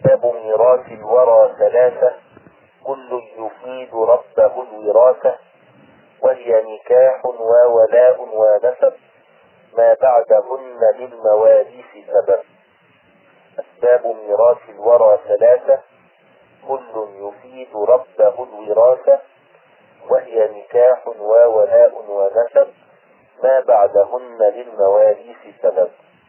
باب ميراث الورى ثلاثة، كل يفيد ربه الوراثة، وهي نكاح وولاء ونسب، ما بعدهن للمواريث سبب. أسباب ميراث الورى ثلاثة، كل يفيد ربه الوراثة، وهي نكاح وولاء ونسب، ما بعدهن للمواريث سبب.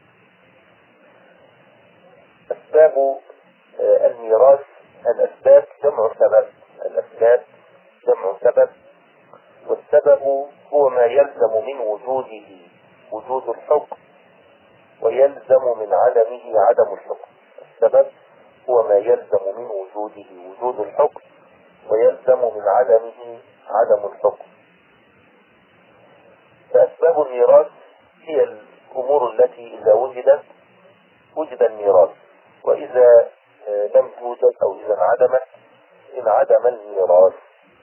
أسباب الميراث، الأسباب جمع سبب، الأسباب جمع سبب، والسبب هو ما يلزم من وجوده وجود الحكم، ويلزم من عدمه عدم الحكم. السبب هو ما يلزم من وجوده وجود الحكم، ويلزم من عدمه عدم الحكم. فأسباب الميراث هي الأمور التي إذا وجدت وجد الميراث، وإذا لم توجد أو إذا انعدمت انعدم الميراث.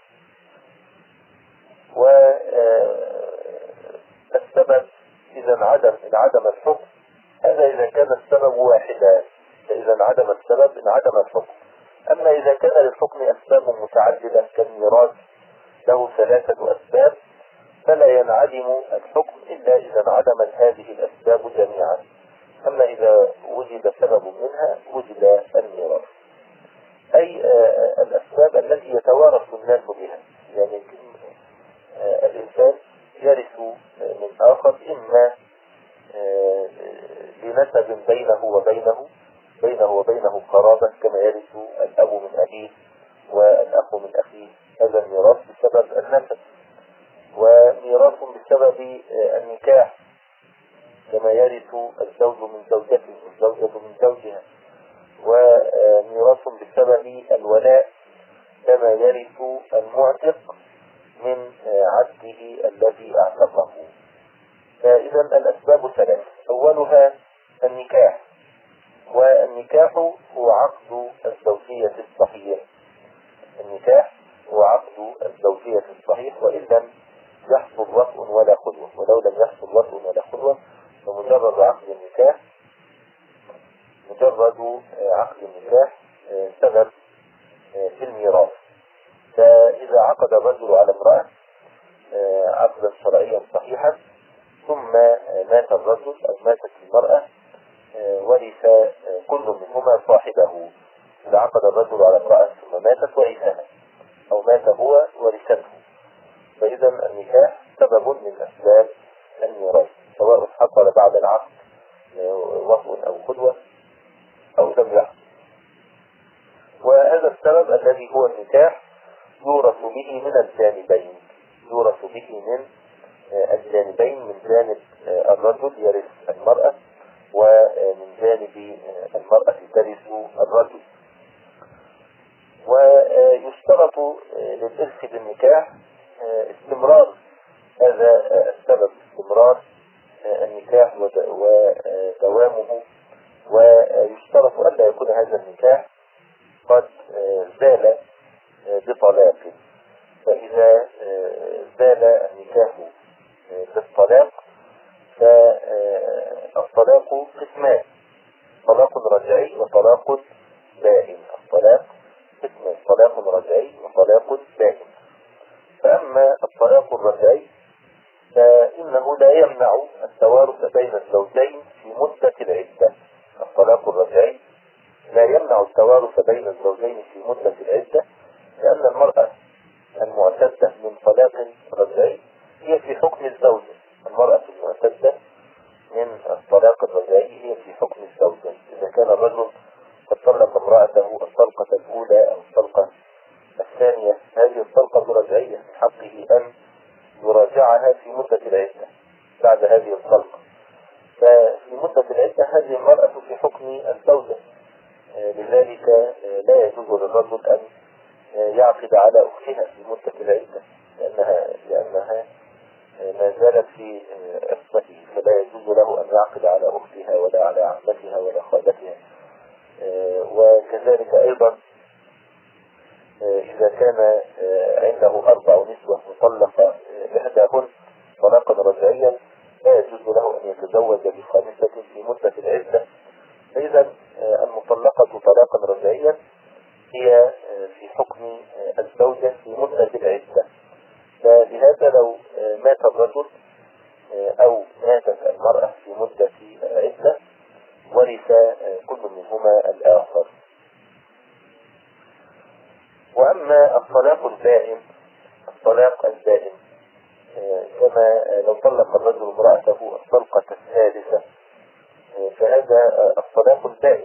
والسبب إذا انعدم الحكم، هذا إذا كان السبب واحدا، فإذا انعدم السبب انعدم الحكم. أما إذا كان للحكم أسباب متعددة كالميراث له 3 أسباب، فلا ينعدم الحكم إلا إذا انعدمت هذه الأسباب جميعا. أما إذا وجد سبب منها وجد الميراث، أي الأسباب التي يتوارث الناس بها. يعني الإنسان يرث من آخر، إما لنسب بينه وبينه قرابة، كما يرث الأب من أبيه والأخ من أخيه. هذا الميراث بسبب النسب. وميراث بسبب النكاح، كما يرث الزوج من زوجته والزوجة من زوجها. وميراث بسبب الولاء، كما يرث المعتق من عبده الذي اعتقه. فإذا الأسباب 3، أولها النكاح، والنكاح هو عقد الزوجية الصحيح. النكاح هو عقد الزوجية الصحيح، وإن لم يحصل وطء ولا خلوة. ولو لم يحصل وطء ولا خلوة، فمجرد عقد النكاح سبب في الميراث. فإذا عقد الرجل على امرأة عقدا شرعيا صحيحا، ثم مات الرجل أو ماتت المرأة، ورث كل منهما صاحبه. إذا عقد الرجل على امرأة ثم ماتت ورثها، أو مات هو ورثته، فإذا النكاح سبب من أسباب الميراث، سواء حصل بعد العقد وطء أو خلوة أو لم يحصل. وهذا السبب الذي هو النكاح يورث به من الجانبين، من جانب الرجل يرث المرأة، ومن جانب المرأة ترث الرجل. ويشترط للإرث بالنكاح استمرار هذا السبب، استمرار النكاح ودوامه. ويشترط ألا يكون هذا النكاح قد زال بطلاق. فإذا زال النكاح بالطلاق، فالطلاق قسمان: طلاق رجعي وطلاق بائن. الطلاق قسمان: طلاق رجعي وطلاق بائن. فأما الطلاق الرجعي فإنه لا يمنع التوارث بين الزوجين في مدة العدة. الطلاق الرجعي لا يمنع التوارث بين الزوجين في مدة العدة، لأن المرأة المعتدة من طلاق رجعي هي في حكم الزوجة. المرأة المعتدة من الطلاق الرجعي هي في حكم الزوجة. إذا كان الرجل قد طلق امرأته الطلقة الأولى أو الطلقة الثانية، هذه الطلقة رجعية، من حقه أن يراجعها في مدة العدة بعد هذه الطلقة. ففي مدة العدة هذه المرأة في حكم الزوجة، لذلك لا يجوز للرجل أن يعقد على أختها في مدة العدة، لأنها ما زالت في عصمته، فلا يجوز له أن يعقد على أختها ولا على عمتها ولا خالتها. وكذلك أيضا إذا كان عنده 4 نسوة وطلق إحداهن طلاقا رجعيا، لا يجوز له أن يتزوج ب5 في مدة العدة. فإذا المطلقة طلاقا رجعيا منهما الآخر. وأما الطلاق البائن، الطلاق البائن كما لو طلق الرجل امرأته الطلقة الثالثة، فهذا الطلاق البائن.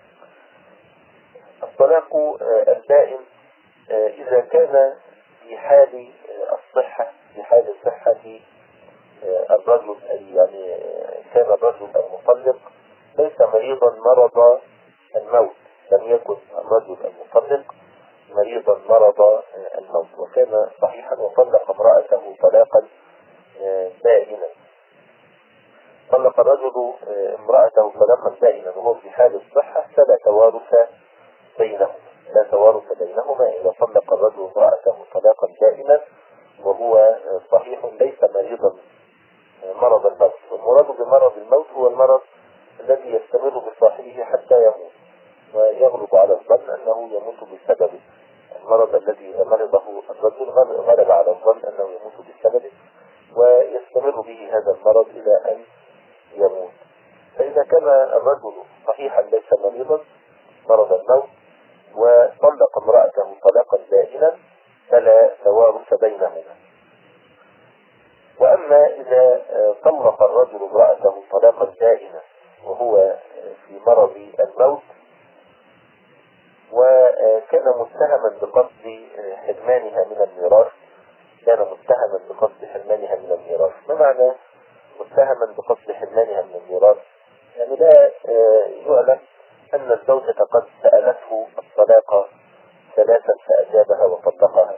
الطلاق البائن إذا كان في حال الصحة، في حال صحة الرجل، يعني كان الرجل المطلق ليس مريضا مرض الموت، لم يكن الرجل المطلق مريضا مرض الموت وكان صحيحا وطلق امرأته طلاقا بائنا. طلق الرجل امرأته طلاقا بائنا وهو في حال الصحة فلا توارث بينهما، لا توارث بينهما إذا طلق الرجل امرأته طلاقا بائنا وهو صحيح ليس مريضا مرض الموت. والمراد بمرض الموت هو المرض الذي يستمر بصاحبه حتى يموت، ويغلب على الظن أنه يموت بسببه. المرض الذي مرضه الرجل غلب على الظن أنه يموت بسببه ويستمر به هذا المرض إلى أن يموت. فإذا كان الرجل صحيحا ليس مريضا مرض الموت وطلق امرأته طلاقا بائنا فلا توارث بينهما. وأما إذا طلق الرجل امرأته طلاقا بائنا وهو في مرض الموت وكان متهما بقصد حرمانها من الميراث، كان متهما بقصد حرمانها من الميراث. ما معنى متهما بقصد حرمانها من الميراث؟ يعني لا يعلم أن الزوجة قد سألته الطلاق ثلاثا فأجابها وطلقها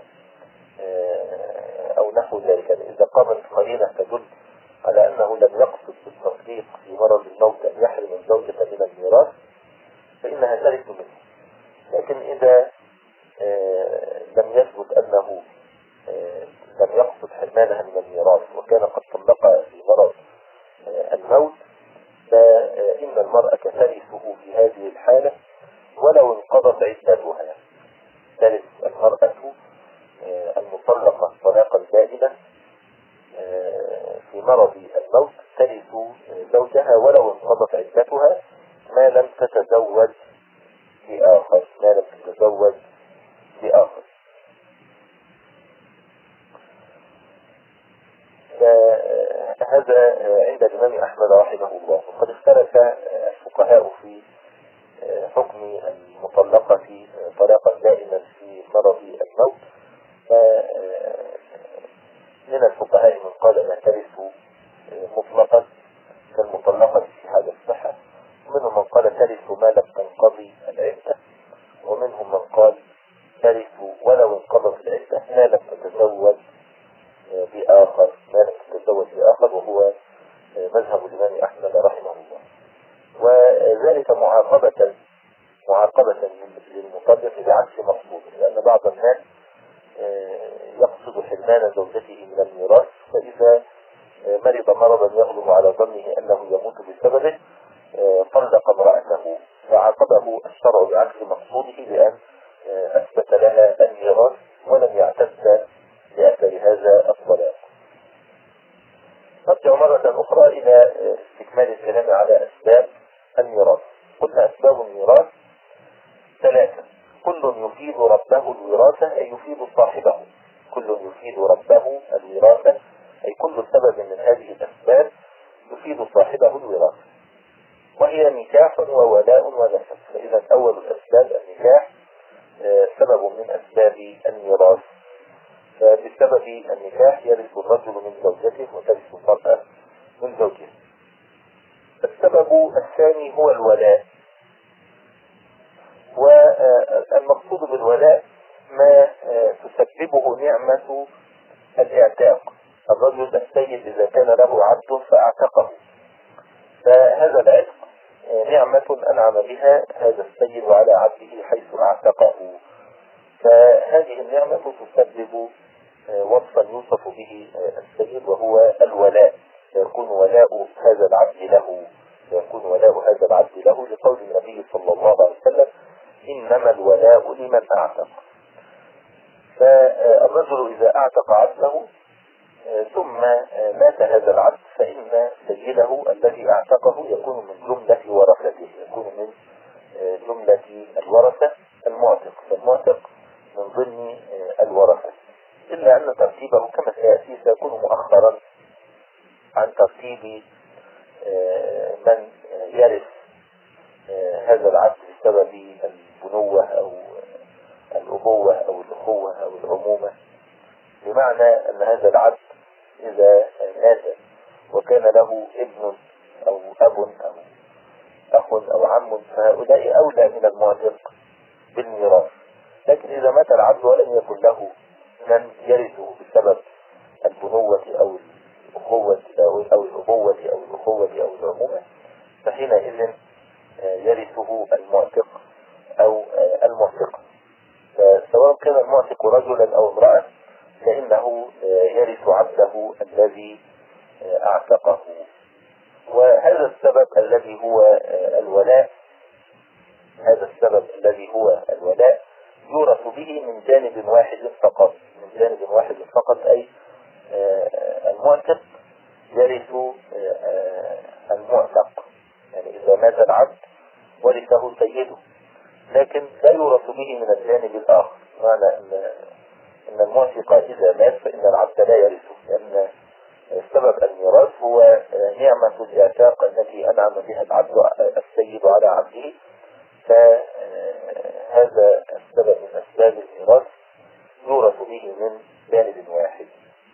أو نحو ذلك. يعني إذا قامت قرينة تدل على أنه لم يقصد بالتطليق في مرض الموت أن يحرم الزوجة من الميراث فإنها ترث منه. لكن إذا لم يثبت أنه لم يقصد حرمانها من الميراث وكان قد طلقها في مرض الموت فإن المرأة ترثه في هذه الحالة ولو انقضت عدتها. ترث المرأة المطلقة طلاقا بائنا في مرض الموت ترث زوجها ولو انقضت عدتها ما لم تتزوج بآخر، ما لم تتزوج بآخر. فهذا عند الإمام أحمد رحمه الله. وقد اختلف الفقهاء في حكم المطلقة طلاقا دائما في مرض الموت. من الفقهاء من قال أنها ترث مطلقا كالمطلقة في حال الصحة، ومنهم من قال ترث ما لم تنقضي العدة، ومنهم من قال ترث ولو انقضت العدة ما لم تتزوج بآخر، ما لم تتزوج بآخر، وهو مذهب الإمام أحمد رحمه الله. وذلك معاقبة للمطلق بعكس مقصوده، لأن بعض الناس يقصد حرمان زوجته من الميراث، فإذا مرض مرضا يغلب على ظنه أنه يموت بسببه طلق امرأته، فعاقبه الشرع بعكس مقصوده بأن أثبت لها الميراث ولم يعتد بأثر هذا الطلاق. نرجع مرة أخرى إلى استكمال الكلام على أسباب الميراث. قلنا أسباب الميراث ثلاثة: كل يفيد ربه الوراثة أي يفيد صاحبه، كل يفيد ربه الوراثة أي كل سبب من هذه الأسباب يفيد صاحبه الوراثة، وهي نكاح وولاء ونسب. فإذا أول الأسباب النكاح سبب من أسباب الميراث، فبسبب النكاح يرث الرجل من زوجته وترث المرأة من زوجها. السبب الثاني هو الولاء، والمقصود بالولاء ما تسببه نعمة الاعتاق. الرجل السيد إذا كان له عبد فاعتقه، فهذا العتق نعمة أنعم بها هذا السيد على عبده حيث اعتقه، فهذه النعمة تسبب وصفا يوصف به السيد وهو الولاء، فيكون ولاء هذا العبد له، فيكون ولاء هذا العبد له لقول النبي صلى الله عليه وسلم: إنما الولاء لمن أعتق. فالرجل إذا أعتق عبده ثم مات هذا العبد فإن سيده الذي أعتقه يكون من جملة ورثته، يكون من جملة الورثة المعتق، فالمعتق من ضمن الورثة، إلا أن ترتيبه كما سيأتي سيكون مؤخرا عن ترتيب من يرث هذا العبد بسبب البنوة أو الأبوة أو الأخوة أو العمومة. بمعنى أن هذا العبد إذا مات وكان له ابن أو أب أو أخ أو عم فهؤلاء أولى من المعتق بالميراث. لكن إذا مات العبد ولم يكن له من يرثه بسبب البنوة أو الأخوة أو الأبوة أو الأخوة أو العمومة فحينئذ يرثه المعتق أو المعتق، سواء كان المعتق رجلا أو امرأة فإنه يرث عبده الذي أعتقه. وهذا السبب الذي هو الولاء، هذا السبب الذي هو الولاء يورث به من جانب واحد فقط، من جانب واحد فقط، أي المعتق يرث المعتق. يعني إذا مات العبد ورثه سيده، لكن لا يورث به من الجانب الآخر، معنى أن المعتق إذا مات فإن العبد لا يرثه، لأن سبب الميراث هو نعمة الإعتاق التي أنعم بها العبد السيد على عبده، فهذا السبب من أسباب الميراث يورث به من جانب واحد.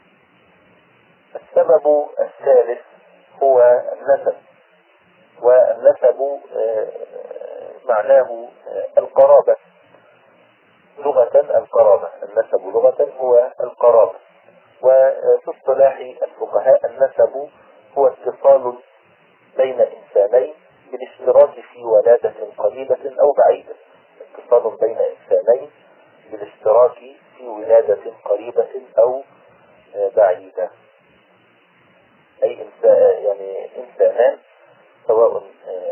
السبب الثالث هو النسب، والنسب معناه القرابة لغة، القرابة النسب لغة هو القرابة. وفي اصطلاح الفقهاء النسب هو اتصال بين إنسانين بالاشتراك في ولادة قريبة أو بعيدة، اتصال بين إنسانين بالاشتراك في ولادة قريبة أو بعيدة، أي يعني إنسانان سواء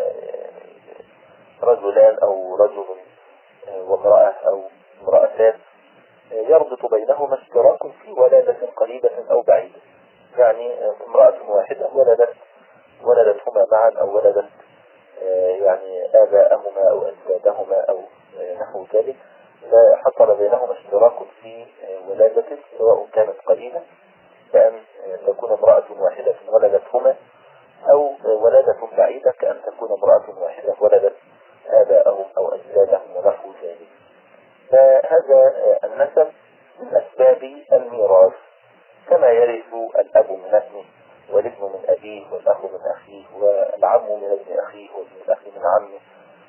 رجلان أو رجل وامرأة أو امرأتان يربط بينهما اشتراك في ولادة قريبة أو بعيدة. يعني امرأة واحدة ولدتهما معا أو ولدت يعني آباءهما أو أجدادهما أو نحو ذلك، فحصل بينهما اشتراك في ولادة سواء كانت قريبة كأن تكون امرأة واحدة ولدتهما، أو ولادة بعيدة كأن تكون امرأة واحدة ولدت آباءهم أو أجدادهم ونحو ذلك. فهذا النسب من أسباب الميراث، كما يرث الأب من ابنه والابن من أبيه والأخ من أخيه والعم من ابن أخيه وابن الأخ من عمه،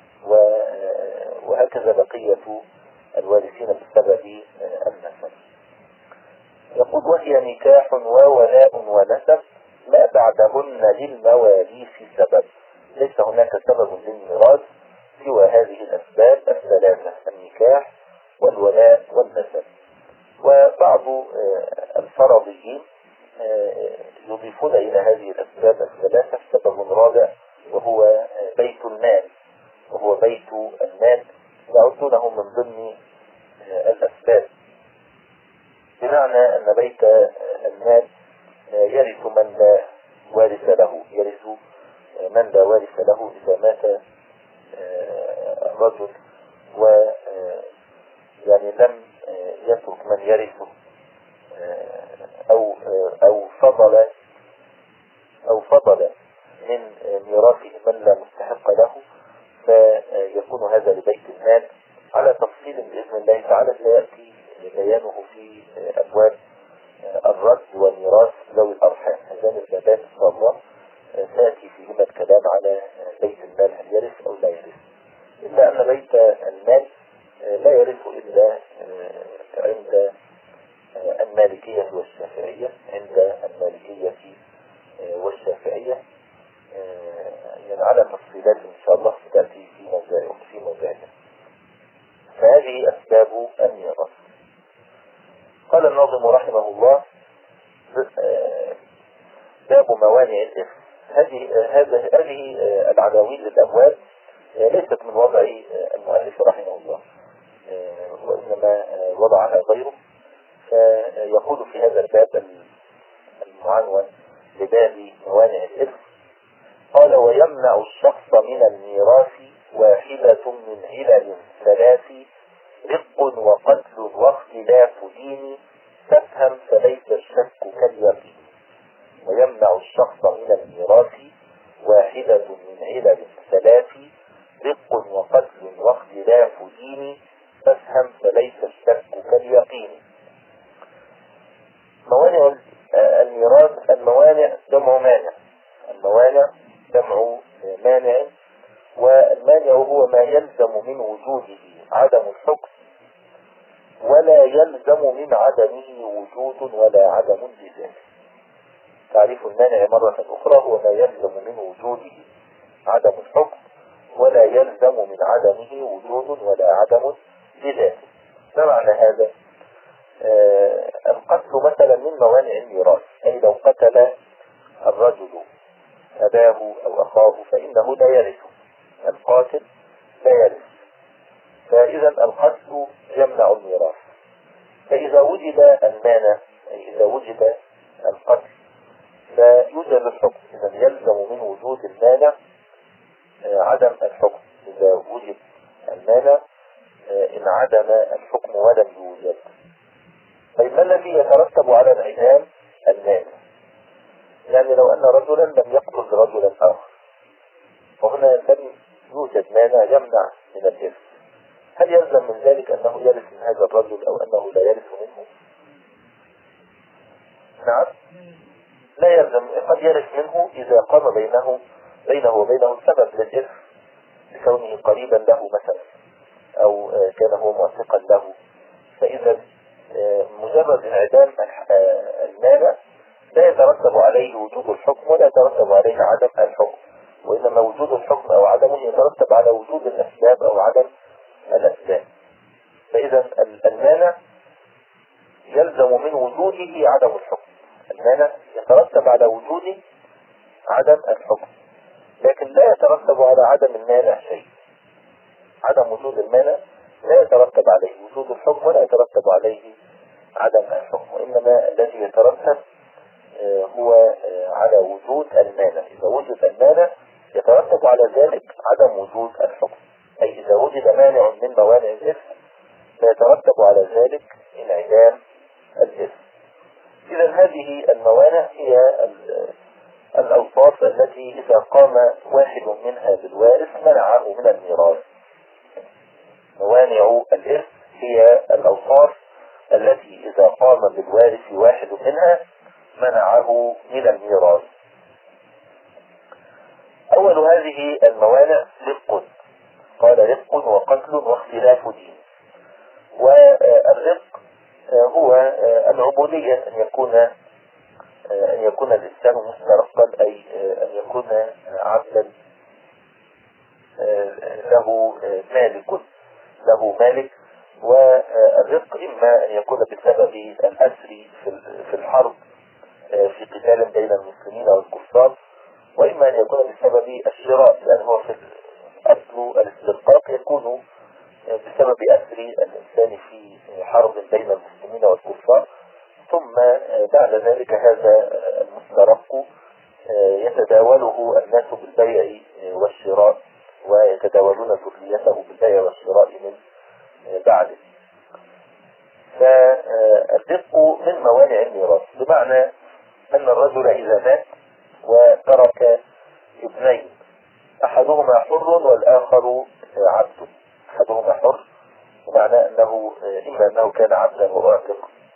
وهكذا بقية الوارثين بسبب النسب. يقول وهي نكاح وولاء ونسب ما بعدهن للمواريث سبب، ليس هناك سبب للميراث سوى هذه الأسباب الثلاثة، النكاح والولاء والنسب. وبعض الفرضيين يضيفون إلى هذه الأسباب الثلاثة سبب رابع وهو بيت المال، وهو بيت المال يعدونه من ضمن الأسباب، بمعنى أن بيت المال يرث من لا وارث له، يرث من لا وارث له إذا مات الرجل يعني لم يترك من يرثه أو فضل من ميراثه من لا مستحق له، فيكون هذا لبيت المال على تفصيل بإذن الله تعالى سيأتي بيانه في أبواب الرد والميراث ذوي الأرحام. هذان البابان إن شاء الله سيأتي فيهما الكلام على بيت المال هل يرث أو لا يرث، إلا أن بيت المال لا يرث إلا عند المالكية والشافعية، عند المالكية والشافعية يعني على تفصيلات إن شاء الله ستأتي في موضعها. فهذه أسباب الميراث. قال الناظم رحمه الله باب موانع الإرث. هذه العناوين للأبواب ليست من وضع المؤلف رحمه الله، وإنما وضعها غيره، فيقول في هذا الباب المعنون بباب موانع الإرث قال ويمنع الشخص من الميراث واحدة من علل ثلاث، رق وقتل واختلاف دين، تفهم فليس الشك كاليقين. ويمنع الشخص من الميراث واحدة من علل ثلاث، رق وقتل واختلاف دين، تفهم فليس الشك كاليقين. موانع الميراث، الموانع جمع مانع، الموانع جمع مانع، والمانع هو ما يلزم من وجوده عدم الحكم ولا يلزم من عدمه وجود ولا عدم بذاته. تعريف المانع مرة أخرى هو ما يلزم من وجوده عدم الحكم ولا يلزم من عدمه وجود ولا عدم بذاته. ما معنى هذا؟ القتل مثلا من موانع الميراث، أي لو قتل الرجل أباه أو أخاه فإنه لا يرثه، القاتل لا يرث، فإذا القتل يمنع الميراث. فإذا وجد المانع، أي إذا وجد القتل فيوجد الحكم، إذا يلزم من وجود المانع عدم الحكم. إذا وجد المانع إن عدم الحكم ولم يوجد. طيب ما الذي يترتب على الإعدام؟ المانع. يعني لو أن رجلا لم يقتل رجلا آخر وهنا لم يوجد مانع يمنع من الإرث، هل يلزم من ذلك أنه يرث من هذا الرجل أو أنه لا يرث منه؟ نعم، لا يلزم. قد يرث منه إذا قام بينه وبينه سبب للإرث، لكونه قريبا له مثلا أو كان هو موثقا له. فإذا مجرد انعدام المانع لا يترتب عليه وجود الحكم ولا يترتب عليه عدم الحكم، وإنما وجود الحكم أو عدمه يترتب على وجود الأسباب أو عدم الأسباب. فإذا المانع يلزم من وجوده عدم الحكم، المانع يترتب على وجود عدم الحكم، لكن لا يترتب على عدم المانع شيء. عدم وجود المانع لا يترتب عليه وجود الحكم ولا يترتب عليه عدم الحكم، وإنما الذي يترتب هو على وجود المانع. إذا وجد المانع يترتب على ذلك عدم وجود الحكم، أي إذا وجد مانع من موانع الإرث فيترتب على ذلك انعدام الإرث. إذا هذه الموانع هي الأوصاف التي إذا قام واحد منها بالوارث منعه من الميراث. موانع الإرث هي الأوصاف التي إذا قام بالوارث واحد منها منعه من الميراث. أول هذه الموانع رق، قال رق وقتل واختلاف دين. والرق هو العبودية، أن يكون الإنسان مسترقا، أي أن يكون عبدا له مالك. والرق إما أن يكون بسبب الأسر في الحرب في قتال بين المسلمين والكفار، وإما أن يكون بسبب الشراء، لأن هو في أصل الاسترقاق يكون بسبب أسر الإنسان في حرب بين المسلمين والكفار، ثم بعد ذلك هذا المسترق يتداوله الناس بالبيع والشراء، ويتداولون ذريته بالبيع والشراء من بعده. فالرق من موانع الميراث، بمعنى أن الرجل إذا مات وترك ابنين، أحدهما حر والآخر عبد. أحدهما حر بمعنى أنه إما أنه كان عبدا وأعتق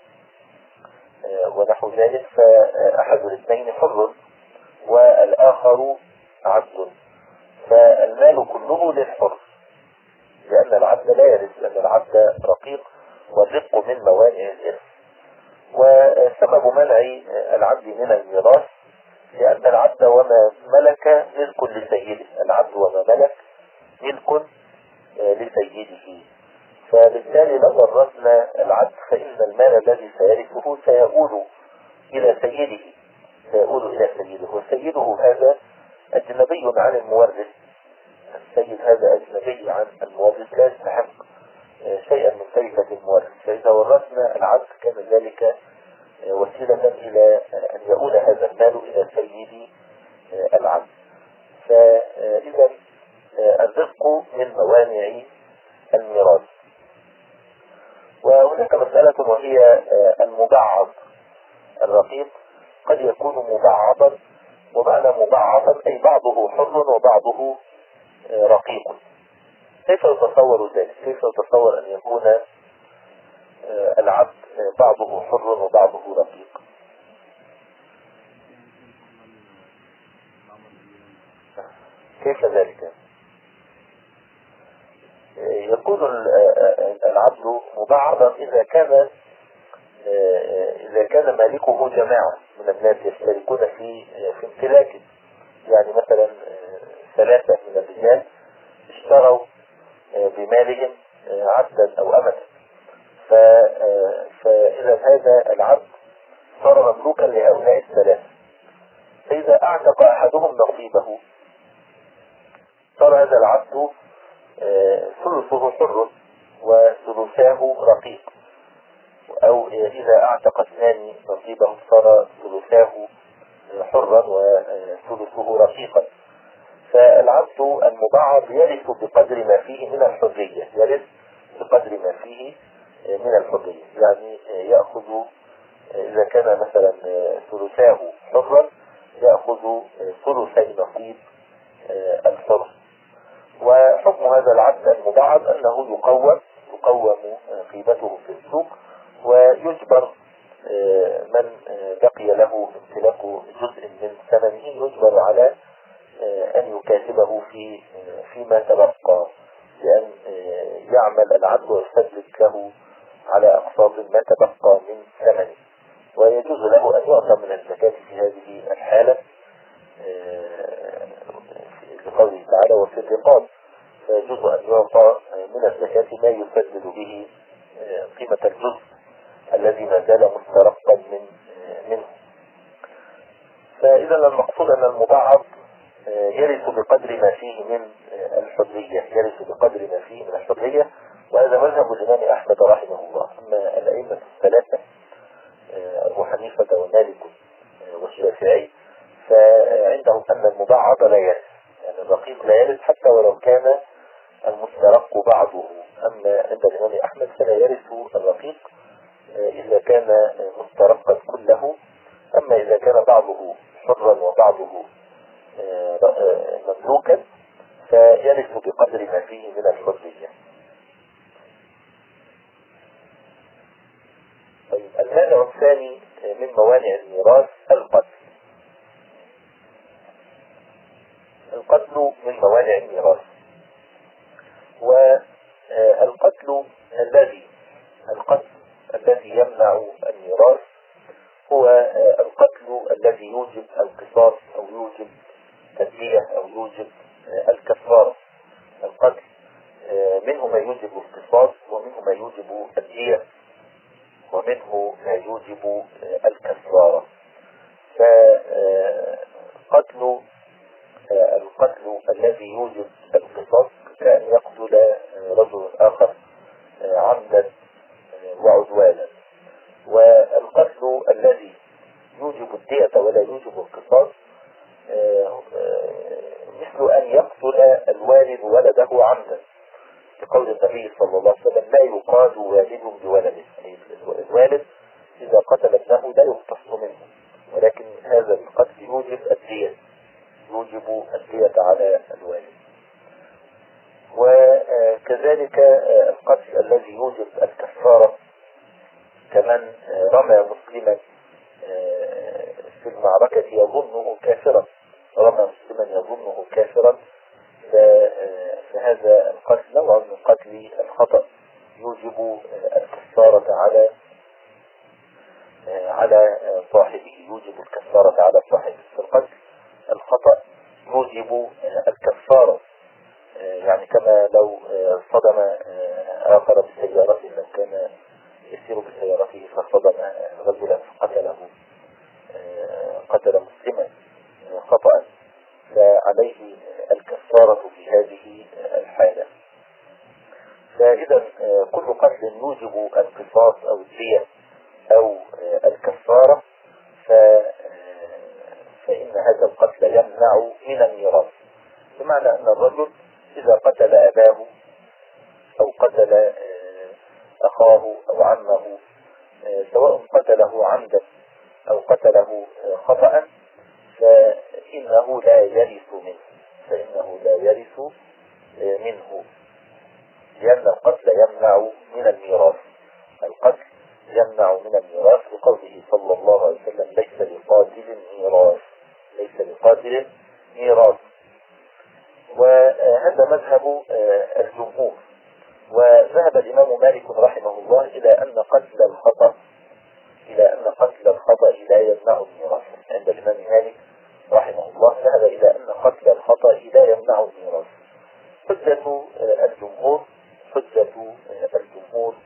ونحو ذلك، فأحد الاثنين حر والآخر عبد، فالمال كله للحر لأن العبد لا يرث، لأن العبد رقيق، والرق من موانع الإرث. وسبب منع العبد من الميراث لأن العبد وما ملك ملك لسيده، العبد وما ملك ملك لسيده، فبالتالي لو ورثنا العبد فإن المال الذي سيرثه سيؤول إلى سيده، وسيده هذا أجنبي عن المورث. السيد هذا أجنبي عن المورث، لا يستحق شيئا من تركة المورث، فإذا ورثنا العبد كان ذلك وسيلة إلى أن يؤول هذا المال إلى سيد العبد. فإذا الرق من موانع الميراث. وهناك مسألة وهي المبعض. الرقيق قد يكون مبعضا، ومعنى مبعضا أي بعضه حر وبعضه رقيق. كيف يتصور ذلك؟ كيف يتصور أن يكون العبد بعضه حر وبعضه رقيق؟ كيف ذلك؟ يكون العبد مبعضا إذا كان مالكه جماعة من الناس يشتركون في امتلاكه. يعني مثلا 3 من الرجال اشتروا بمالهم عبدا أو أمة، فإذا هذا العبد صار مملوكا لهؤلاء ال3. فإذا أعتق أحدهم نصيبه صار هذا العبد ثلثه حر وثلثاه رقيق، أو إذا أعتق 2 نصيبه صار ثلثاه حرا وثلثه رقيقا. فالعبد المبعض يرث بقدر ما فيه من الحرية، يرث بقدر ما فيه من الحرية. يعني يأخذ إذا كان مثلا ثلثاه حرا يأخذ ثلثي نصيب الحر. وحكم هذا العبد المبعض أنه يقوم قيمته في السوق، ويجبر من بقي له امتلاك جزء من ثمنه يجبر على أن يكاتبه فيما تبقى، لأن يعمل العبد ويستدرك له على أقساط ما تبقى من ثمنه. ويجوز له أن يعطى من الزكاة في هذه الحالة لقوله تعالى وفي الرقاب، فيجوز أن يعطى من الزكاة ما يسدد به قيمة الجزء الذي ما زال مسترقا منه. فإذا المقصود أن المبعض يرث بقدر ما فيه من الحرية، يرث بقدر ما فيه من الحرية. وهذا مذهب الإمام أحمد رحمه الله. أما الأئمة ال3 أبو حنيفة ومالك والشافعي فعندهم أن المبعض لا يرث، يعني الرقيق لا يرث حتى ولو كان المسترق بعضه. أما عند الإمام أحمد فلا يرث الرقيق إذا كان مسترقا كله. أما إذا كان بعضه حرا وبعضه مملوكا فيرث بقدر ما فيه من الحرية. طيب، المانع الثاني من موانع الميراث القتل. القتل من موانع الميراث. والقتل الذي يمنع الميراث هو القتل الذي يوجب القصاص أو يوجب الدية أو يوجب الكفارة. القتل منه ما يوجب القصاص، ومنه ما يوجب الدية، ومنه ما يوجب الكفارة. القتل الذي يوجب القصاص كأن يقتل رجل آخر عمدا وعدوانا. والقتل الذي يوجب الدية ولا يوجب القصاص مثل أن يقتل الوالد ولده عمدا، لقول النبي صلى الله عليه وسلم لا يقاد والد بولده. الوالد إذا قتل ابنه لا يقتص منه، ولكن هذا القتل يوجب الدية على الوالد. وكذلك القتل الذي يوجب الكفارة كمن رمى مسلما في المعركة يظنه كافرا، فهذا القتل نوع من قتل الخطأ يوجب الكفارة على صاحبه. فالقتل الخطأ يوجب الكفارة، يعني كما لو صدم آخر بسيارته، لو كان يسير بسيارته فصدم رجلا قتل مسلما خطأ، فعليه الكفارة في هذه الحالة. فإذا كل قتل يوجب القصاص أو الدية أو الكفارة فإن هذا القتل يمنع من الميراث، بمعنى أن الرجل إذا قتل أباه أو قتل أخاه أو عمه، سواء قتله عمدا أو قتله خطأ، فإنه لا يرث منه، منه، لأن القتل يمنع من الميراث. القتل يمنع من الميراث لقوله صلى الله عليه وسلم: ليس لقاتل ميراث، وهذا مذهب الجمهور. وذهب الإمام مالك رحمه الله إلى أن قتل الخطأ لا يمنع الميراث. عند الإمام مالك رحمه الله ذهب إلى أن قتل الخطأ لا يمنع الميراث. حجة الجمهور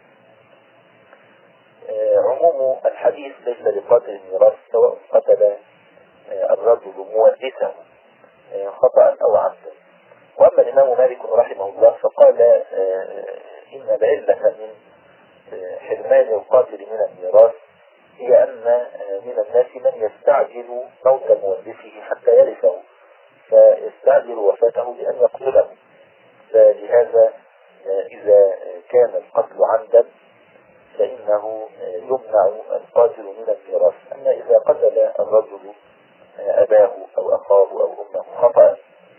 عموم الحديث: ليس لقاتل الميراث سواء قتل الرجل مورثه خطأ أو عمدا. وأما الإمام مالك رحمه الله فقال إن العلة من حرمان القاتل من الميراث هي أن من الناس من يستعجل موت مورثه حتى يرثه، فيستعجل وفاته بأن يقتله. فلهذا إذا كان القتل عمدا فإنه يمنع القاتل من الميراث. أما إذا قتل الرجل أباه أو أخاه أو أمه خطأ،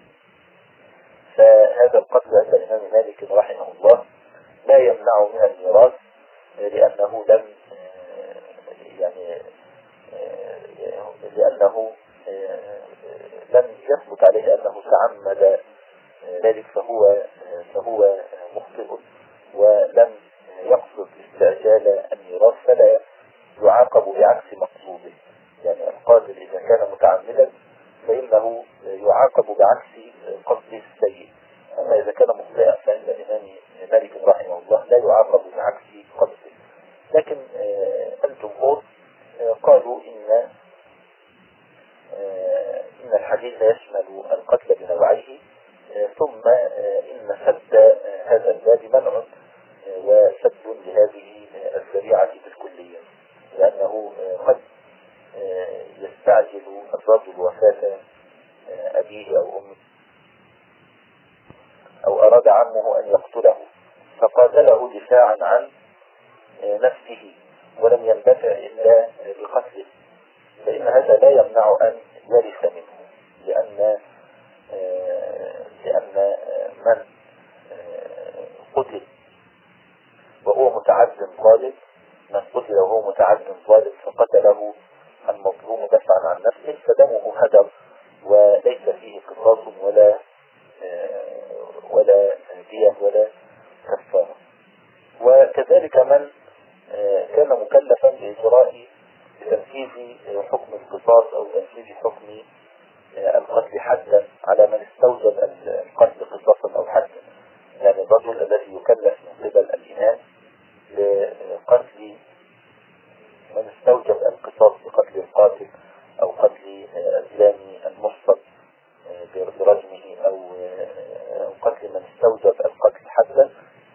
فهذا القتل عند الإمام مالك رحمه الله لا يمنع من الميراث، لأنه لم يثبت عليه أنه تعمد ذلك، فهو مخطئ ولم يقصد استعجال الميراث، فلا يعاقب بعكس مقصوده. يعني القاتل إذا كان متعمدا فإنه يعاقب بعكس قصده السيء، أما إذا كان مخطئا فعند الإمام مالك رحمه الله لا يعاقب بعكس قصده. لكن الجمهور قالوا إن الحديث يشمل القتل بنوعيه، ثم إن سد هذا الباب منع وسد لهذه الذريعة بالكلية، لأنه قد يستعجل الرجل وفاة أبيه أو أمه، أو أراد عمه أن يقتله فقاتله دفاعا عن نفسه ولم يندفع إلا بقتله، فإن هذا لا يمنع أن يرث منه، لأن من قتل وهو متعد ظالم، فقتله المظلوم دفعا عن نفسه فدمه هدر وليس فيه قصاص ولا دية ولا كفارة. وكذلك من كان مكلفا بتنفيذ حكم القصاص أو تنفيذ حكم القتل حدا على من استوجب القتل قصاصا أو حدا، يعني الرجل الذي يكلف من قبل الإمام لقتل من استوجب القصاص بقتل القاتل أو قتل الزاني المحصن برجمه أو قتل من استوجب القتل حدا،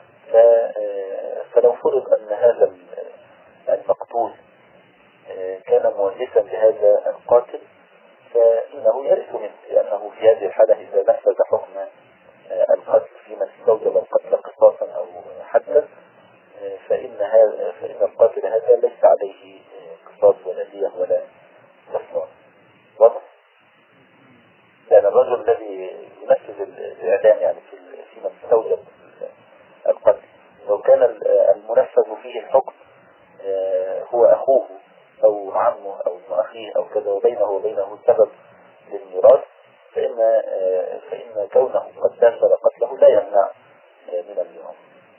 فلو فرض أن هذا المقتول كان مورثا لهذا القاتل فإنه يرث منه، لأنه في هذه الحالة إذا نفذ حكم القتل في من استوجب القتل قصاصا أو حدا فإن القاتل هذا ليس عليه قصاص ولا دية ولا كفارة. واضح؟ لأن الرجل الذي ينفذ الإعدام يعني في من استوجب القتل لو كان المنفذ فيه الحكم هو أخوه أو عمه أو ابن أخيه أو كذا وبينه سبب للميراث، فإن كونه قد دخل قتله لا يمنع من الميراث.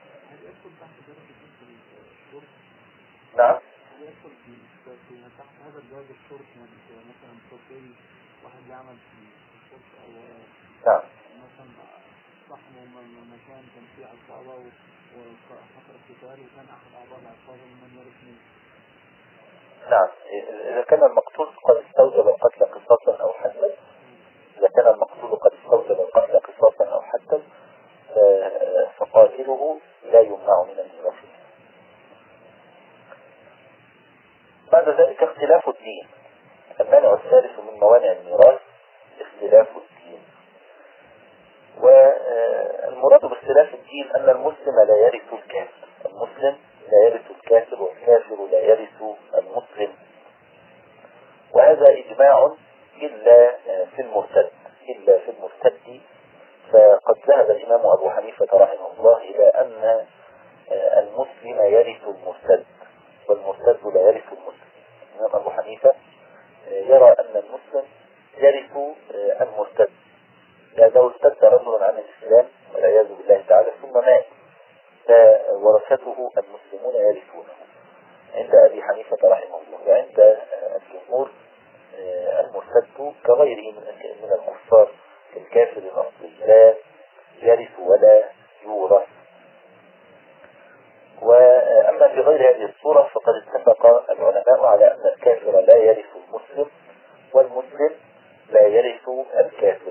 نعم. تحت هذا الجواز الشرط، مثلا شرطين واحد يعمل في الشرط او نعم مثلا صاحبه مكان كان فيه عصابة وحصل قتال وكان احد اعضاء العصابة من يرث منه. نعم، إذا كان المقتول قد استوجب القتل قصاصا أو حدا، فقاتله لا يمنع من الميراث. بعد ذلك اختلاف الدين. المانع الثالث من موانع الميراث اختلاف الدين. والمراد باختلاف الدين أن المسلم لا يرث الكافر، المسلم لا يرث الكافر، والكافر لا يرث المسلم. وهذا إجماع إلا في المرتد، إلا في المرتد. فقد ذهب الإمام أبو حنيفة رحمه الله إلى أن المسلم يرث المرتد، والمرتد لا يرث المسلم. الإمام أبو حنيفة يرى أن المسلم يرث المرتد، لو ارتد رجل عن الإسلام والعياذ بالله تعالى ثم مات، فورثته المسلمون يرثونه عند أبي حنيفة رحمه الله. وعند الجمهور المرتد كغيره من الكفار الكافر الأصلي لا يرث ولا يورث. وأما في غير هذه الصورة فقد اتفق العلماء على أن الكافر لا يرث المسلم، والمسلم لا يرث الكافر.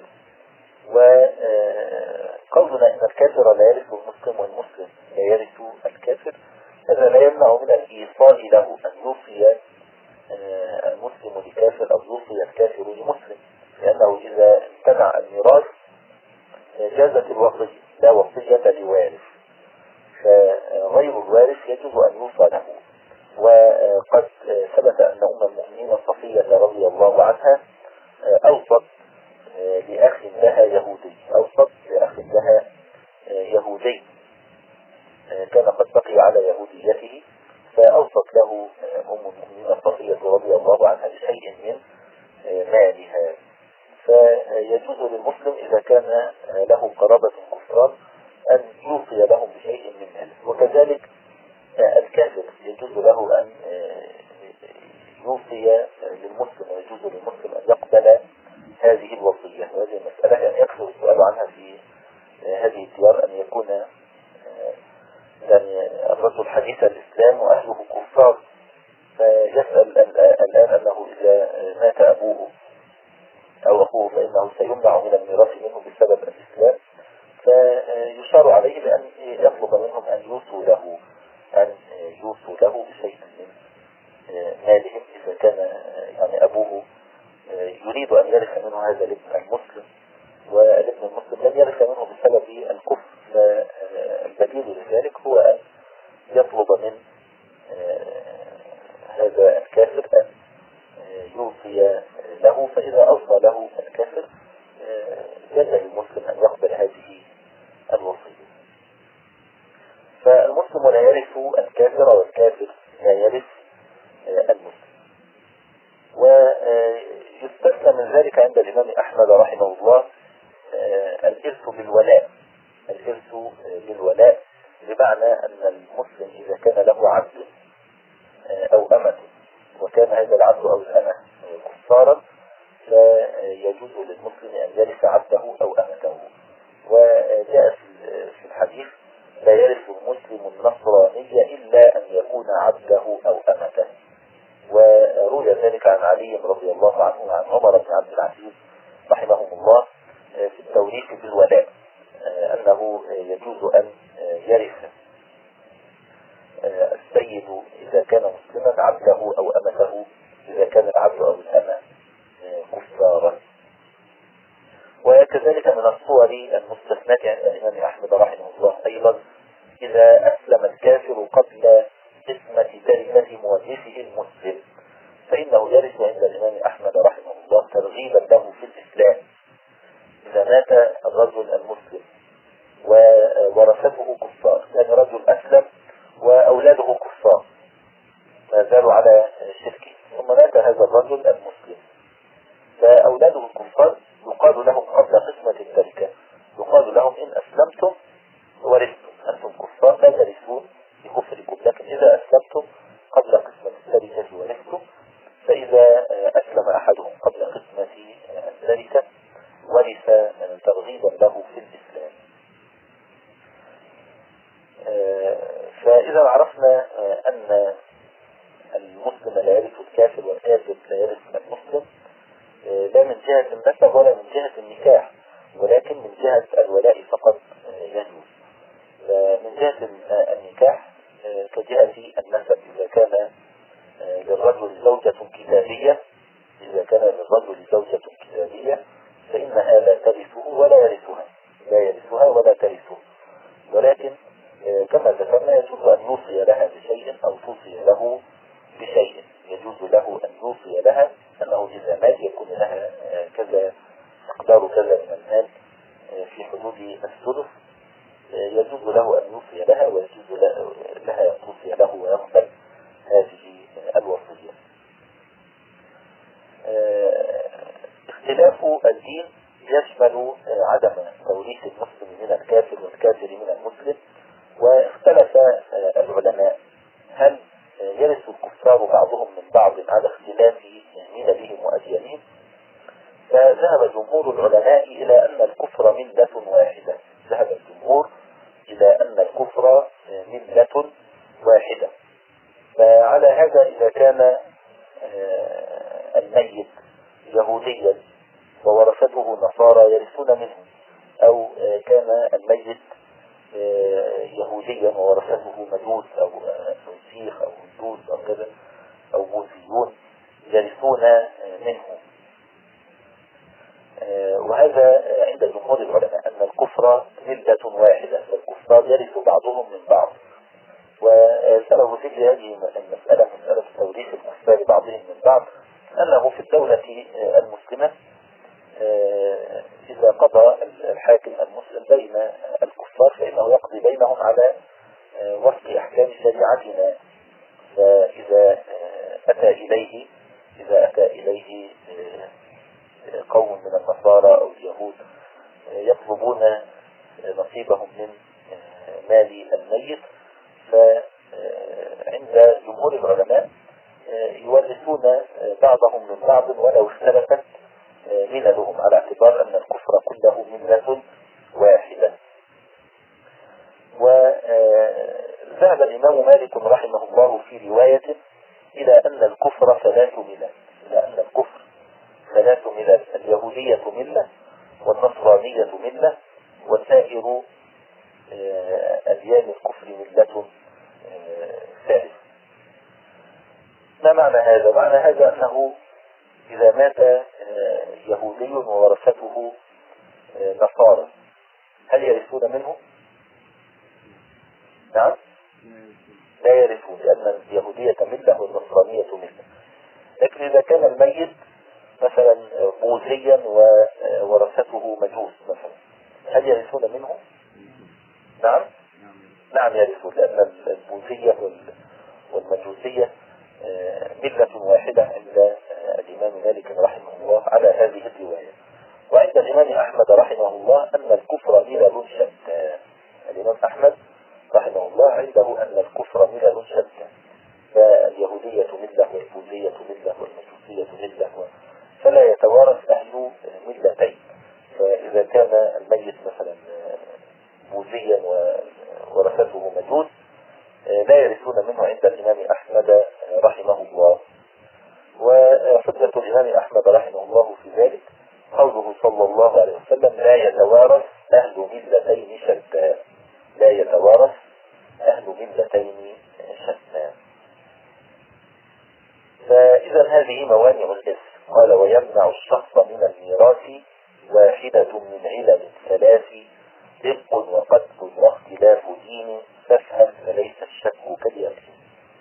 وقولنا أن الكافر لا يرث المسلم والمسلم لا يرث الكافر هذا لا يمنع من الإيصال له أن يوصي المسلم لكافر أو يوصي الكافر لمسلم، لأنه إذا امتنع الميراث جازت الوصية، لا وصية لوارث، فغير الوارث يجب أن يوصى له. وقد ثبت أن أم المؤمنين صفية رضي الله عنها أوصت لأخ لها يهودي، أوصت لأخ لها يهودي كان قد بقي على يهوديته، فأوصت له أم المؤمنين صفية رضي الله عنها بشيء من مالها. فيجوز للمسلم إذا كان له قرابة كفار أن يوصي لهم بشيء من ماله، وكذلك الكافر يجوز له أن يوصي للمسلم، ويجوز للمسلم أن يقبل هذه الوصية. وهذه المسألة يعني يكثر السؤال عنها في هذه الديار، أن يكون يعني الرجل حديث الإسلام وأهله كفار، فيسأل الآن أنه إذا مات أبوه أو أخوه فإنه سيمنع من الميراث منه بسبب الإسلام، فيشار عليه بأن يطلب منهم أن يوصوا له بشيء من مالهم إذا كان يعني أبوه يريد أن يرث منه هذا الابن المسلم، والابن المسلم لم يرث منه بسبب الكفر، فالبديل لذلك هو أن يطلب من هذا الكافر أن يوصي له، فإذا أوصى له الكافر جاز للمسلم أن يقبل هذه الوصية. فالمسلم لا يرث الكافر، والكافر لا يرث المسلم. ويستثنى من ذلك عند الإمام أحمد رحمه الله الإرث بالولاء، الإرث بالولاء، بمعنى أن المسلم إذا كان له عبد أو أمة وكان هذا العبد أو الأمة كفارا فيجوز للمسلم أن يرث عبده أو أمته. وجاء في الحديث لا يرث المسلم النصراني إلا أن يكون عبده أو أمته. وروي ذلك عن علي رضي الله عنه وعن عمر بن عبد العزيز رحمهم الله في التوريث بالولاء، أنه يجوز أن يرث السيد إذا كان مسلما عبده أو أمته إذا كان العبد أو الأمة كفارا. وكذلك من الصور المستثناة عند الإمام أحمد رحمه الله أيضا إذا أسلم الكافر قبل قسمة تركة مورثه المسلم فإنه يرث عند الإمام أحمد رحمه الله ترغيبا له في الإسلام. إذا مات الرجل المسلم وورثته كفار، يعني رجل أسلم وأولاده كفار ما زالوا على شركه، ثم مات هذا الرجل المسلم فأولاده الكفار يقال لهم قبل قسمة التركة، يقال لهم إن أسلمتم ورثتم، أنتم كفار لا ترثون بكفركم، لكن إذا أسلمتم قبل قسمة التركة ورثتم. فإذا أسلم أحدهم قبل قسمة التركة ورث ترغيبا له في الإسلام. فإذا عرفنا أن المسلم لا يرث الكافر والكافر لا يرث المسلم، لا من جهة النسب ولا من جهة النكاح، ولكن من جهة الولاء فقط يجوز. من جهة النكاح كجهة النسب، إذا كان للرجل زوجة كتابية، إذا كان للرجل زوجة كتابية فإنها لا ترثه ولا يرثها، لا يرثها ولا ترثه، ولكن كما ذكرنا يجوز أن يوصي لها بشيء أو توصي له بشيء. يجوز له أن يوصي لها أنه إذا مات يكون لها كذا مقدار كذا من المال في حدود الثلث، يجوز له أن يوصي لها ويجوز لها أن توصي له ويقبل هذه الوصية. اختلاف الدين يشمل عدم توريث المسلم من الكافر والكافر من المسلم. واختلف العلماء هل يرث الكفار بعضهم من بعض على اختلاف مللهم وأديانهم. فذهب جمهور العلماء إلى أن الكفر ملة واحدة. ذهب الجمهور إلى أن الكفر ملة واحدة. فعلى هذا إذا كان الميت يهوديا وورثته نصارى يرثون منه، أو كان الميت يهوديا وورثته مجوس أو سيخ أو هندوس أو كذا أو بوذيون يرثون منه. وهذا عند جمهور العلماء أن الكفر ملة واحدة، فالكفار يرث بعضهم من بعض. وسبب ذكر هذه المسألة مسألة توريث الكفار بعضهم من بعض أنه في الدولة المسلمة إذا قضى الحاكم المسلم بين الكفار فإنه يقضي بينهم على وفق أحكام شريعتنا. فإذا أتى إليه قوم من النصارى أو اليهود يطلبون نصيبهم من مال الميت، فعند جمهور العلماء يورثون بعضهم من بعض ولو اختلفت مللهم، على اعتبار أن الكفر كله ملة واحدة. وذهب الإمام مالك رحمه الله في رواية إلى أن الكفر ثلاث ملل، اليهودية ملة والنصرانية ملة وسائر أديان الكفر ملة ثالث. ما معنى هذا؟ معنى هذا أنه إذا مات يهودي وورثته نصارى هل يرثون منه؟ نعم، لا يرثون، لأن اليهودية ملة والنصرانية ملة. لكن إذا كان الميت مثلا بوذيا وورثته مجوس مثلا هل يرثون منه؟ نعم يرثون، لأن البوذية والمجوسية ملة واحدة عند الإمام مالك رحمه الله على هذه الرواية. وعند الإمام أحمد رحمه الله أن الكفر ملل شتى. الإمام أحمد رحمه الله عنده أن الكفر ملل شتى، فاليهودية ملة والبوذية ملة والمجوسية ملة، فلا يتوارث أهل ملتين. فإذا كان الميت مثلا بوذيا وورثته مجوس لا يرثون منه عند الإمام أحمد رحمه الله. وحجة الإمام أحمد رحمه الله في ذلك قوله صلى الله عليه وسلم لا يتوارث أهل ملتين شتى. لا يتوارث أهل ملتين شتى. فإذا هذه موانع الإثم. قال ويمنع الشخص من الميراث واحدة من علل ثلاث: رق وقتل واختلاف دين، فافهم فليس الشك كاليقين.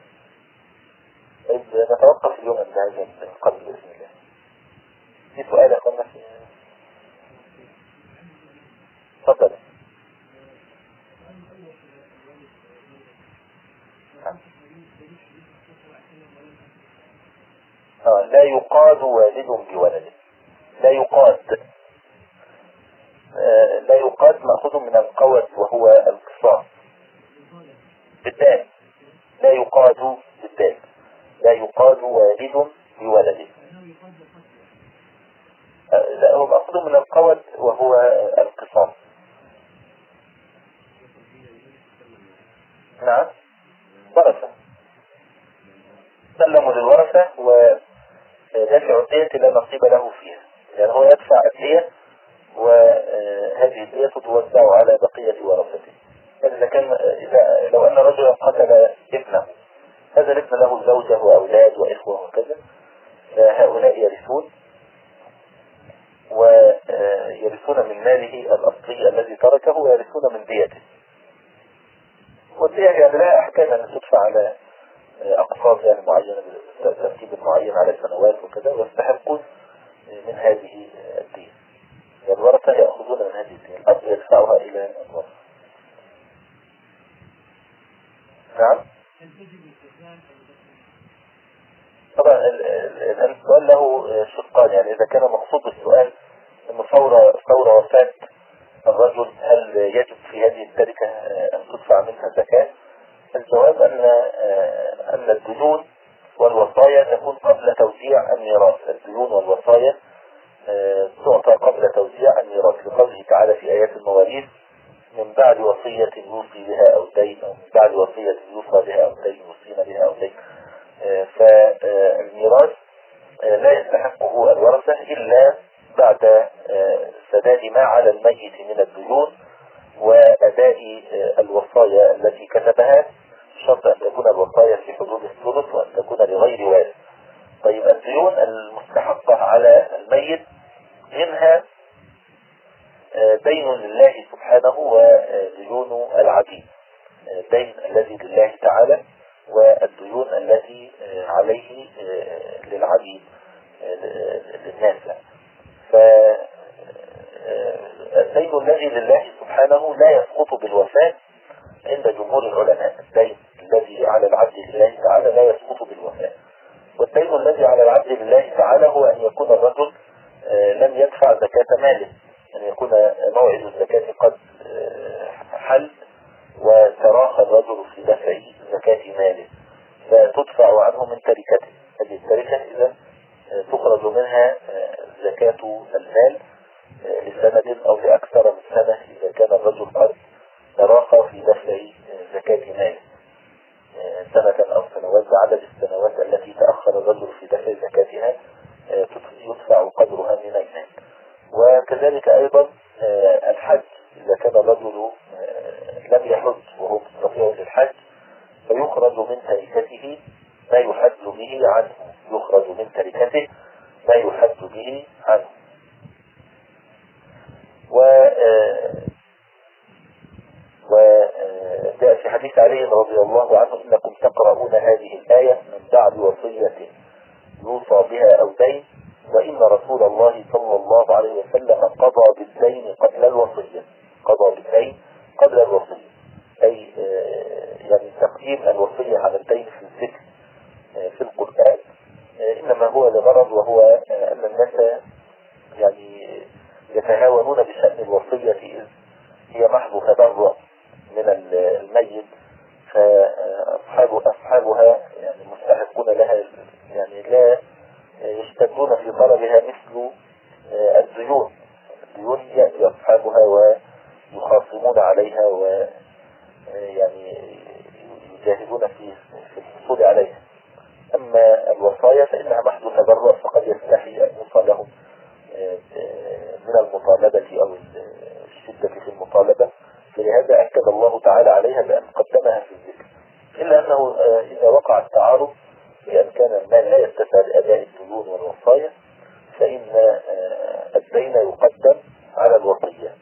نتوقف اليوم عند هذا القدر بإذن الله. في سؤال يا أخوانا؟ تفضل. لا يقاد والد بولده. لا يقاد مأخوذ من القوت وهو القصاص بالدال. لا يقاد بالدال. لا يقاد والد بولده. لا، هو مأخوذ من القوت وهو القصاص. نعم، ورثة سلموا للورثة ودافع الدية لا نصيب له فيها، يعني هو يدفع الدية وهذه الدية توزع على بقية ورثته. إذا لو أن رجلا قتل ابنه، هذا الابن له زوجة وأولاد وإخوة وكذا، فهؤلاء يرثون يرثون من ماله الأصلي الذي تركه ويرثون من ديته. والدية يعني لها أحكام أن تدفع على أقساط يعني معينة بترتيب معين على سنوات وكذا، ويستحقون من هذه الدية. الورثة يأخذون من هذه الدية، الأب يدفعها إلى الورثة. نعم. طبعا السؤال له شقان، يعني إذا كان مقصود السؤال أن فور وفاة الرجل هل يجب في هذه التركة أن تدفع منها زكاة؟ الجواب أن الديون والوصايا تكون قبل توزيع الميراث. الديون والوصايا تعطى قبل توزيع الميراث، لقوله تعالى في آيات المواريث: من بعد وصية يوصي بها أو دين، أو من بعد وصية يوصى بها أو دين يوصين بها أو دين. فالميراث لا يستحقه الورثة إلا بعد سداد ما على الميت من الديون وأداء الوصايا التي كتبها، شرط أن تكون الوصايا في حدود الثلث وأن تكون لغير وارث. طيب الديون المستحقة على الميت منها دين لله سبحانه وديون العبيد، الدين الذي لله تعالى والديون التي عليه للعبيد للناس. فالدين الذي لله سبحانه لا يسقط بالوفاة عند جمهور العلماء. الدين الذي على العبد لله تعالى لا يسقط بالوفاة. والدين الذي على العبد لله تعالى هو أن يكون الرجل لم يدفع زكاة ماله، أن يكون موعد الزكاة قد حل وتراخى الرجل في دفع زكاة ماله، فتدفع عنه من تركته. هذه التركة إذا تخرج منها زكاة المال لسنة أو لأكثر من سنة، إذا كان الرجل قد تراخى في دفع زكاة ماله سنة أو سنوات، بعدد السنوات التي تأخر الرجل في دفع زكاتها يدفع قدرها من المال. وكذلك أيضا الحج، إذا كان الرجل لم يحج وهو مستطيع للحج فيخرج من تركته ما يحج به عنه، يخرج من تركته ما يحج به عنه. وجاء في حديث علي رضي الله عنه: إنكم تقرؤون هذه الآية من بعد وصية يوصى بها أو دين، وإن رسول الله صلى الله عليه وسلم قضى بالدين قبل الوصية. قضى بالدين قبل الوصية، أي يعني تقديم الوصية على الدين في الذكر في القرآن إنما هو لغرض، وهو أن الناس يعني يتهاونون بشأن الوصية إذ هي محض تبرع من الميت، فأصحابها يعني مستحقون لها، يعني لا يشتدون في طلبها مثل الديون. الديون يأتي أصحابها ويخاصمون عليها ويعني يجاهدون في الحصول عليها. أما الوصايا فإنها محض تبرع، فقد يستحي أن يوصى لهم من المطالبة أو الشدة في المطالبة، فلهذا أكد الله تعالى عليها بأن قدمها في الذكر. إلا أنه إذا وقع التعارض بأن كان المال لا يتسع لأداء الديون والوصايا فإن الدين يقدم على الوصية.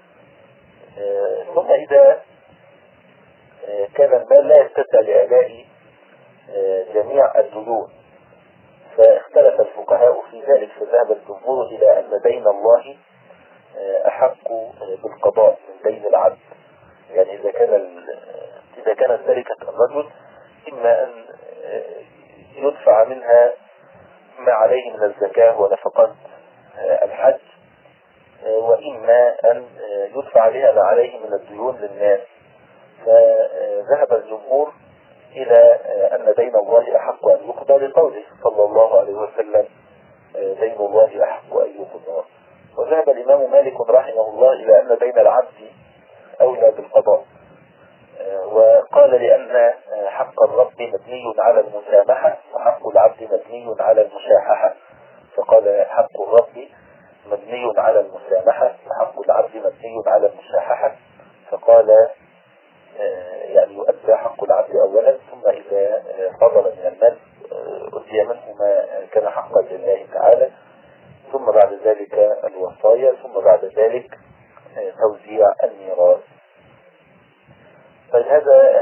ثم إذا كان المال لا يتسع لأداء جميع الديون فاختلف الفقهاء في ذلك، فذهب الجمهور إلى أن دين الله أحق بالقضاء من دين العبد. يعني إذا كانت تركة الرجل إما أن يدفع منها ما عليه من الزكاة ونفقة الحج، وإما أن يدفع عليها ما عليه من الديون للناس. فذهب الجمهور إلى أن دين الله أحق أن يقضى، لقوله صلى الله عليه وسلم: دين الله أحق أن يقضى. وذهب الإمام مالك رحمه الله إلى أن دين العبد أولى بالقضاء، وقال لأن حق الرب مبني على المسامحة وحق العبد مبني على المشاححة، فقال حق الرب مبني على المسامحة وحق العبد مبني على المشاححة، فقال يعني يؤدى حق العبد أولا، ثم إذا فضل من المال أدي منه ما كان حقا لله تعالى، ثم بعد ذلك الوصايا، ثم بعد ذلك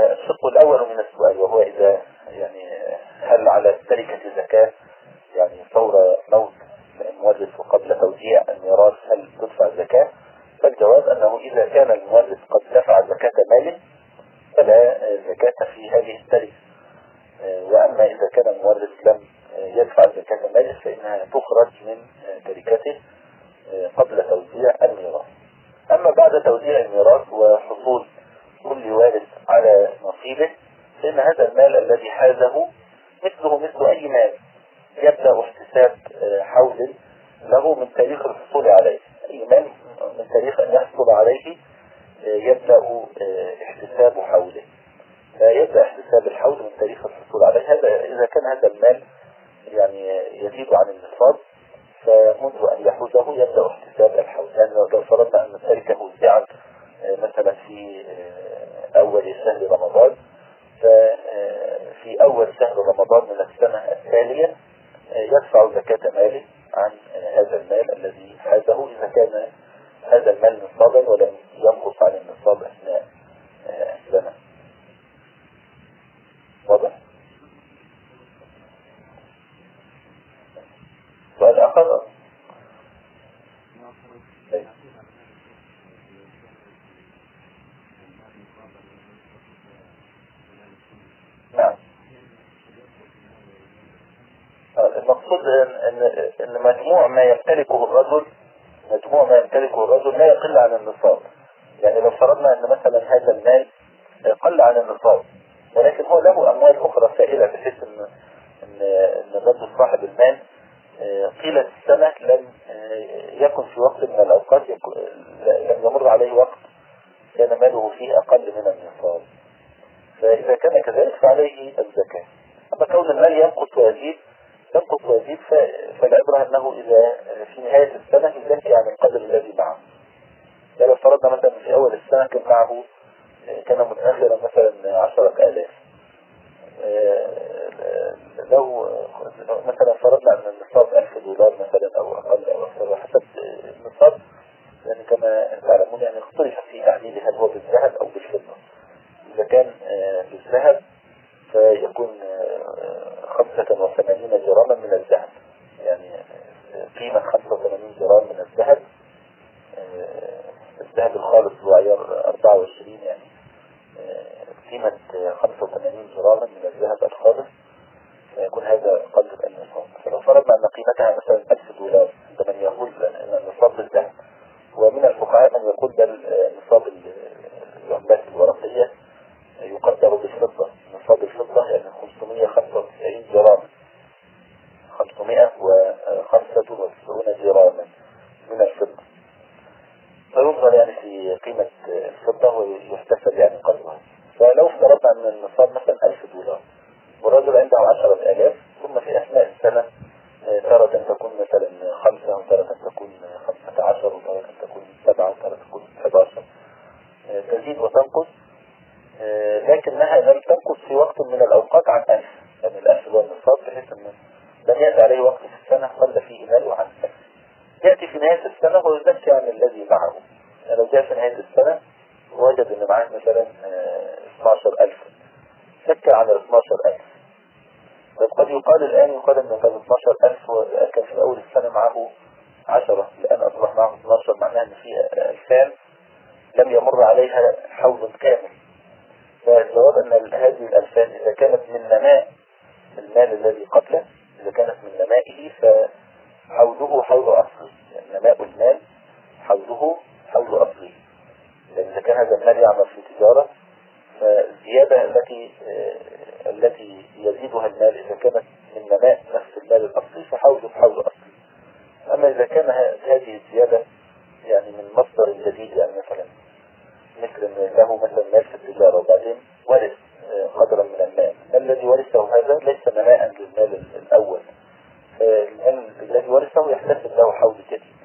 الشق الأول من السؤال وهو إذا يعني هل على التركة زكاة يعني فور موت المورث وقبل توزيع الميراث هل تدفع زكاة؟ فالجواب أنه إذا كان المورث قد دفع زكاة ماله فلا زكاة في هذه التركة. وأما إذا كان المورث لم يدفع زكاة ماله فإنها تخرج من تركته قبل توزيع الميراث. أما بعد توزيع الميراث وحصول كل وارث على نصيبه فإن هذا المال الذي حازه مثله مثل أي مال يبدأ احتساب حول له من تاريخ الحصول عليه. أي مال من تاريخ أن يحصل عليه يبدأ احتساب حوله، فيبدأ احتساب الحول من تاريخ الحصول عليه. هذا إذا كان هذا المال يعني يزيد عن النصاب فمنذ أن يحوزه يبدأ احتساب الحول. يعني لو فرضنا أن التركة وزعت مثلا في أول شهر رمضان، ففي أول شهر رمضان من السنة التالية يدفع زكاة ماله عن هذا المال الذي حازه إذا كان هذا المال نصابا ولم ينقص عن النصاب أثناء السنة. واضح؟ سؤال آخر؟ نعم. المقصود ان مجموع ما يمتلكه الرجل لا يقل عن النصاب. يعني لو فرضنا ان مثلا هذا المال قل عن النصاب ولكن هو له اموال اخرى سائلة بحيث ان الرجل صاحب المال طيلة السنة لم يكن في وقت من الاوقات لم يمر عليه وقت كان ماله فيه اقل من النصاب، فاذا كان كذلك فعليه الزكاة. اما كون المال ينقص ويزيد فالعبرة أنه إذا في نهاية السنة يزكي عن القدر الذي معه. يعني لو فرضنا مثلا في أول السنة كان معه كان متأخرا مثلا 10,000، لو مثلا فرضنا أن النصاب $1000 مثلا أو أقل أو أكثر حسب النصاب، يعني كما تعلمون يعني اختلف في تعديله هل هو بالذهب أو بالفضة. إذا كان بالذهب فيكون 85 جراما من الذهب، يعني قيمة 85 جرام من الذهب. الذهب الخالص هو عيار 24، يعني قيمة 85 جراما من الذهب الخالص يكون هذا قدر النصاب. فلو فرضنا أن قيمتها مثلا $1000 عند من يقول أن النصاب بالذهب، ومن الفقهاء من يقول بل نصاب العملات الورقية يقدر بالفضة. نصاب الفضة يعني 595 جراما، 595 جراما من الفضة، فينظر يعني في قيمة الفضة ويحتسب يعني قدرها. فلو افترضنا أن النصاب مثلا $1000 والرجل عنده 10,000، ثم في أثناء السنة تارة أن تكون مثلا 5 وتارة أن تكون 15 وتارة أن تكون 7 وتارة أن تكون 11، تزيد وتنقص، لكنها لم تنقص في وقت من الأوقات عن 1000. يعني 1000 هو النصاب بحيث أنه لم يأتي عليه وقت في السنة قل فيه ماله عن 1000. يأتي في نهاية السنة ويزكي عن الذي معه. يعني لو جاء في نهاية السنة ووجد أن معه مثلا 12,000، زكى عن 12,000. بس قد يقال الآن أن كان 12,000 وكان في أول السنة معه 10، الآن أصبح معه 12، معناه أن في 2000 لم يمر عليها حول كامل. فالجواب أن هذه 2000 إذا كانت من نماء المال الذي قبله، إذا كانت من نمائه فحوله حول أصله، يعني نماء المال حوله حول أصله. لأن إذا كان هذا المال يعمل في تجارة فالزيادة التي يزيدها المال إذا كانت من نماء نفس المال الأصلي فحوله حول أصله. أما إذا كان هذه الزيادة يعني من مصدر جديد، يعني مثلا مثل أن له مثلا مال في التجارة وبعدين ورث قدرا من المال الذي ورثه هذا ليس نماء للمال الأول، المال الذي ورثه يحتسب له حول جديد.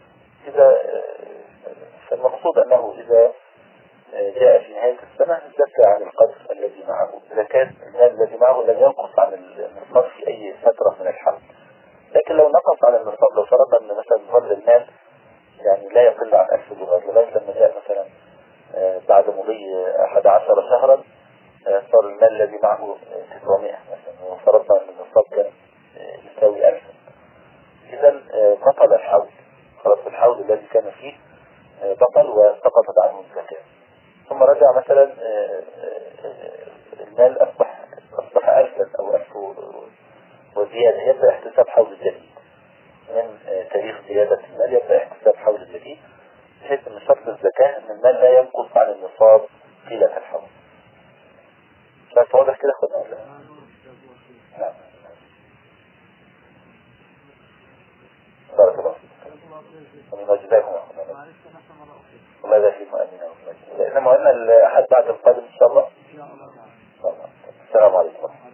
فالمقصود أنه إذا جاء في نهاية السنة زكى عن القدر الذي معه، إذا كان المال الذي معه لم ينقص عن النصاب في أي فترة من الحول. لكن لو نقص عن النصاب، لو فرضنا أن مثلا ظل المال يعني لا يقل عن $1000 لغاية لما جاء مثلا بعد مضي 11 شهرا المال الذي معه 900 مثلا، وفرضنا أن النصاب كان يساوي 1000. إذا بطل الحول، خلاص الحول الذي كان فيه بطل وسقطت عنه الزكاة. ثم رجع مثلا المال أصبح 1000 أو 1000 وزيادة، يبدأ احتساب حول جديد من تاريخ زيادة المال، يبدأ احتساب حول جديد، بحيث أن شرط الزكاة أن المال لا ينقص عن النصاب طيلة الحول. شايف واضح كده خدنا ولا؟ نعم. بارك الله فيكم. جزاكم الله. وماذا في مؤمنة ومؤمنة؟ لأن مؤمنة الأحد بعد القادم إن شاء الله. السلام عليكم.